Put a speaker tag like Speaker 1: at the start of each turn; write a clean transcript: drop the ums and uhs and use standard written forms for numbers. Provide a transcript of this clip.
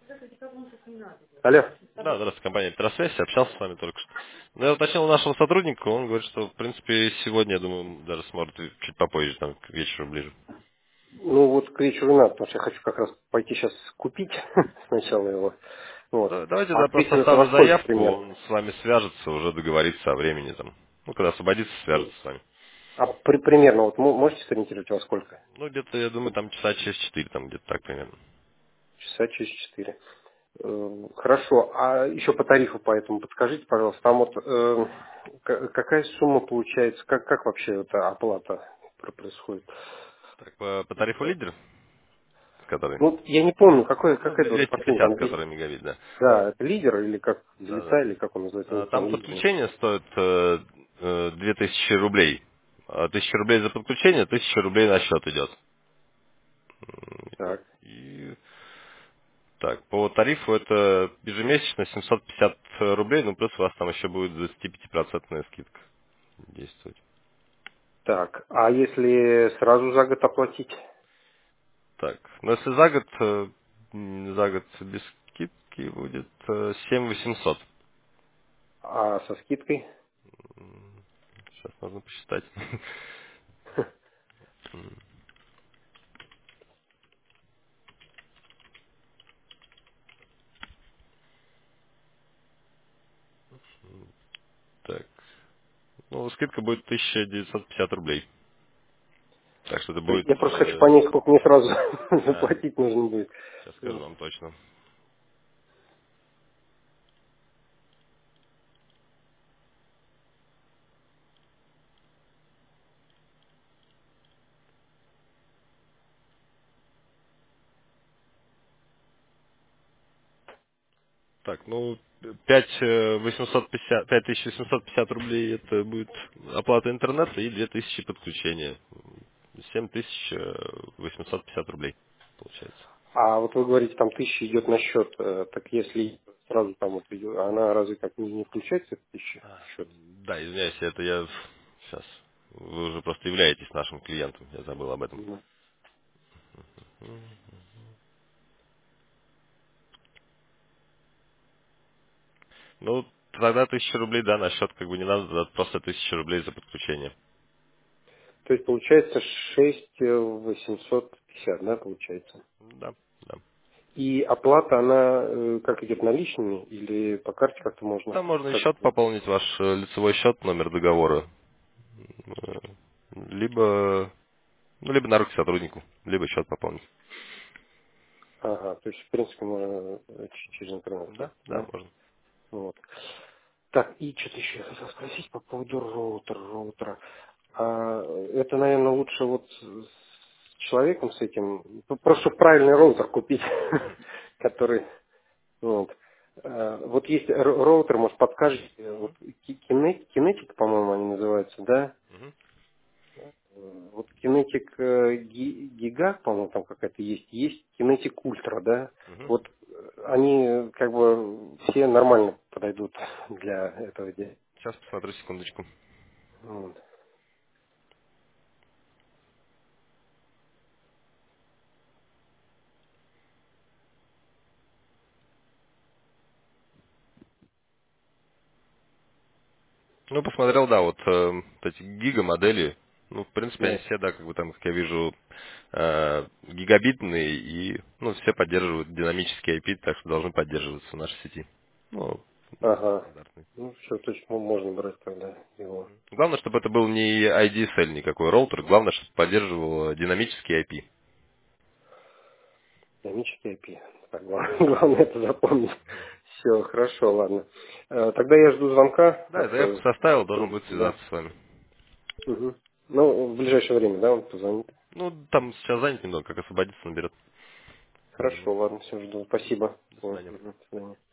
Speaker 1: Алло.
Speaker 2: Да, здравствуйте, компания Петросвязь, общался с вами только что. Ну, я уточнил нашего сотрудника, он говорит, что, в принципе, сегодня, я думаю, даже сможет чуть попозже, там, к вечеру ближе.
Speaker 1: Ну вот к вечеру надо, потому что я хочу как раз пойти сейчас купить сначала его. Вот.
Speaker 2: Давайте
Speaker 1: А
Speaker 2: я
Speaker 1: к
Speaker 2: просто
Speaker 1: вечеру это во
Speaker 2: оставлю
Speaker 1: сколько
Speaker 2: заявку,
Speaker 1: примерно?
Speaker 2: он с вами свяжется, уже договорится о времени, там. Ну, когда освободится, свяжется с вами.
Speaker 1: А примерно вот можете сориентировать во сколько?
Speaker 2: Ну, где-то, я думаю, там часа через 4, там, где-то так примерно.
Speaker 1: Часа через 4. Хорошо. А еще по тарифу поэтому подскажите, пожалуйста, там вот какая сумма получается, как вообще эта оплата происходит?
Speaker 2: Так, по тарифу лидер, который,
Speaker 1: Ну, я не помню,
Speaker 2: ну,
Speaker 1: какая-то вот последняя,
Speaker 2: 250,
Speaker 1: там,
Speaker 2: который мегабит, да.
Speaker 1: да, это лидер или как,
Speaker 2: Да, да.
Speaker 1: лиса, или как он называется, у них
Speaker 2: Там
Speaker 1: там лидер.
Speaker 2: подключение стоит 2000 рублей. 1000 рублей за подключение, 1000 рублей на счет идет.
Speaker 1: Так.
Speaker 2: И так, по тарифу это ежемесячно 750 рублей, ну плюс у вас там еще будет 25% скидка действовать.
Speaker 1: Так, а если сразу за год оплатить?
Speaker 2: Так, ну если за год, за год без скидки будет 7800.
Speaker 1: А со скидкой?
Speaker 2: Сейчас нужно посчитать. Так, ну скидка будет 1950 рублей. Так что это будет...
Speaker 1: Я просто хочу понять, сколько мне сразу
Speaker 2: а,
Speaker 1: заплатить нужно будет.
Speaker 2: сейчас скажу
Speaker 1: Вот.
Speaker 2: вам точно. Так, ну, 5850 рублей это будет оплата интернета и 2000 подключения. 7850 рублей получается.
Speaker 1: А вот вы говорите, там 1000 идет на счет, так если сразу там вот идет, она разве как не включается, эта 1000 в счет?
Speaker 2: Да, извиняюсь, это я сейчас. Вы уже просто являетесь нашим клиентом, я забыл об этом.
Speaker 1: Ну,
Speaker 2: Ну, тогда 1000 рублей, да, на счет как бы не надо, да, просто 1000 рублей за подключение.
Speaker 1: то есть получается 6850, да, получается?
Speaker 2: Да, да.
Speaker 1: И оплата, она как идет, наличными или по карте как-то можно?
Speaker 2: Там можно и
Speaker 1: Как
Speaker 2: счет
Speaker 1: это?
Speaker 2: пополнить, ваш лицевой счет, номер договора. Э, Либо Ну, либо на руки сотруднику, либо счет пополнить.
Speaker 1: Ага, то есть в принципе можно через интернет
Speaker 2: Да,
Speaker 1: платить,
Speaker 2: да,
Speaker 1: да?
Speaker 2: можно.
Speaker 1: Вот. Так, и что-то еще я хотел спросить по поводу роутера. А, это, наверное, лучше вот с человеком с этим, ну, просто чтоб правильный роутер купить, который, вот. Вот есть роутер, может, подскажете, вот Kinetic, по-моему, они называются, да?
Speaker 2: Мгм,
Speaker 1: Вот Kinetic Giga, по-моему, там какая-то есть Kinetic Ultra, да?
Speaker 2: мгм.
Speaker 1: Вот они как бы все нормально подойдут для этого дела.
Speaker 2: Сейчас посмотрю, секундочку.
Speaker 1: Вот.
Speaker 2: Ну, посмотрел, да, вот эти гига-модели, ну, в принципе, они
Speaker 1: Да.
Speaker 2: все, да, как бы там, как я вижу, гигабитные и, ну, все поддерживают динамический IP, так что должны поддерживаться в нашей сети. Ну,
Speaker 1: Ага.
Speaker 2: стандартный.
Speaker 1: Ну все, то есть можно брать тогда его.
Speaker 2: Главное, чтобы это был не IDSL никакой роутер, главное, чтобы поддерживал динамический IP.
Speaker 1: Динамический IP. Так, главное это запомнить. Все, хорошо, ладно. Тогда я жду звонка
Speaker 2: Да, я
Speaker 1: от
Speaker 2: заявку составил, должен будет
Speaker 1: сотрудника, да.
Speaker 2: связаться с вами.
Speaker 1: Мгм. Ну, в ближайшее время, да, он позвонит.
Speaker 2: Ну, там сейчас занят немного, как освободится, наберет.
Speaker 1: Хорошо, ладно, все, жду. Спасибо.
Speaker 2: До
Speaker 1: Ой,
Speaker 2: свидания.
Speaker 1: мгм, до свидания.